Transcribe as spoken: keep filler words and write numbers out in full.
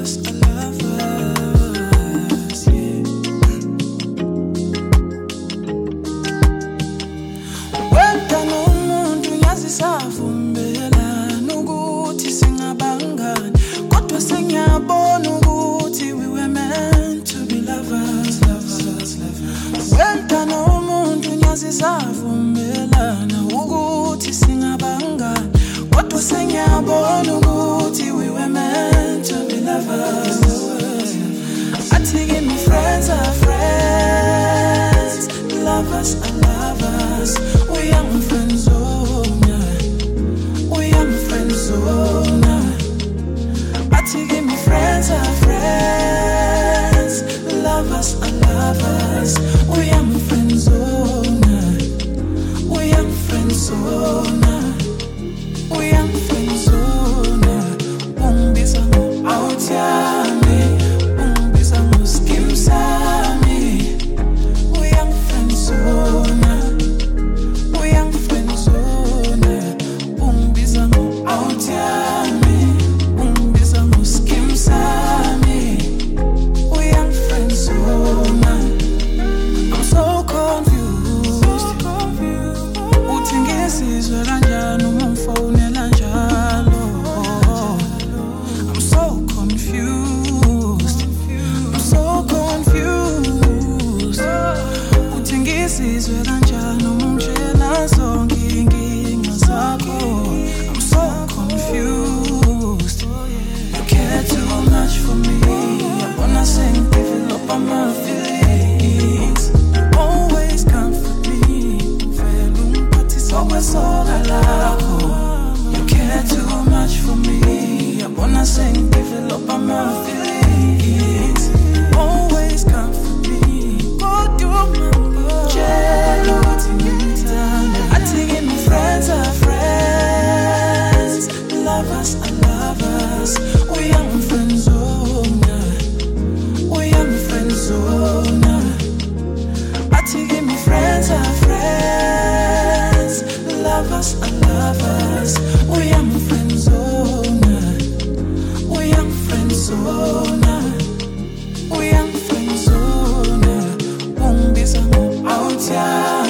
lovers are lovers, yeah. Wenta nomuntu ngiyazisavumbela nokuthi singabangani, kodwa sengiyabona ukuthi we were meant to be lovers, lovers, lovers. Wenta nomuntu ngiyazisavumbela ukuthi singabangani, kodwa sengiyabona ukuthi we were meant to be lovers. Athi kimi friends are friends, lovers are lovers. We are friends zone, we are friends zone. Athi kimi friends are friends, lovers are lovers. We are friends zone, we are friends zone. We are friends zone. Ungibisa ngo out yami, ungibisa ngo skim sami. We are friends zone. We are friends zone. Ungibisa ngo out yami, ungibisa ngo skim sami. We are friends zone. I'm so confused. Uthi ngisizwe kanjani uma ngifonela njalo? I'm so confused. I'm so confused. Uthi ngisizwe kanjani uma ungitshela zonke inkinga zakho? I'm so confused. You care too much for me. I wanna sing, develop on my feelings. Always comfort me. Vele ungiphathisa okwesoka lakho. You care too much for me. I wanna sing, develop on my feelings. Always comfort me. Go do my jealousy. Athi kimi friends are friends, lovers are lovers. We are friends zone, we are friends zone. Athi kimi friends are friends, lovers are lovers. We are friends zone, we are friends zone. We are friends zone. Ungibisa ngo out ya.